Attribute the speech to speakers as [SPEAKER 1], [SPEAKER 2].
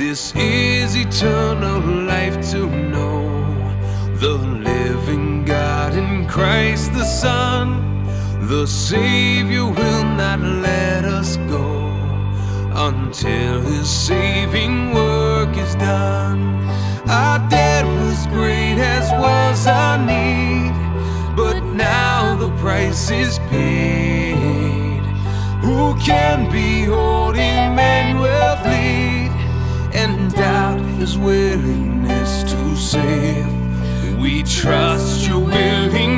[SPEAKER 1] This is eternal life, to know the living God in Christ the Son. The Savior will not let us go until His saving work is done. Our debt was great, as was our need, but now the price is paid. Who can behold Emmanuel plead and doubt His willingness to save? We trust Your willing